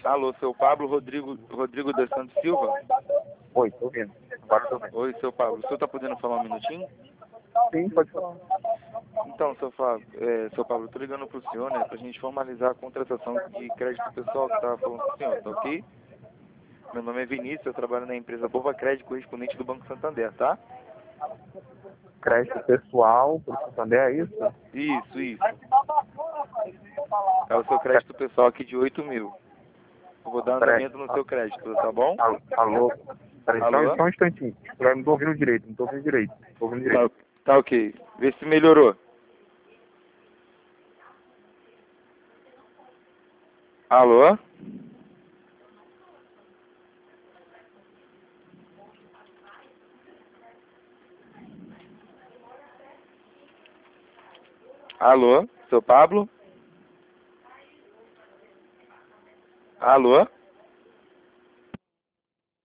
Alô, seu Pablo Rodrigo dos Santos Silva? Oi, tô ouvindo. Agora tô ouvindo. Oi, seu Pablo. O senhor tá podendo falar um minutinho? Sim, pode falar. Então, seu Pablo, eu tô ligando pro senhor, né, pra gente formalizar a contratação de crédito pessoal que tava falando com o senhor, tá ok? Meu nome é Vinícius, eu trabalho na empresa Bova Crédito, correspondente do Banco Santander, tá? Crédito pessoal pro Santander, é isso? Isso. É o seu crédito pessoal aqui de 8 mil. Eu vou dar Peraí. andamento no seu crédito, tá bom? Alô? Peraí, Alô? só um instantinho. Eu não tô ouvindo direito, Tô ouvindo direito. Tá ok. Vê se melhorou. Alô? Alô? Seu Pablo? Alô?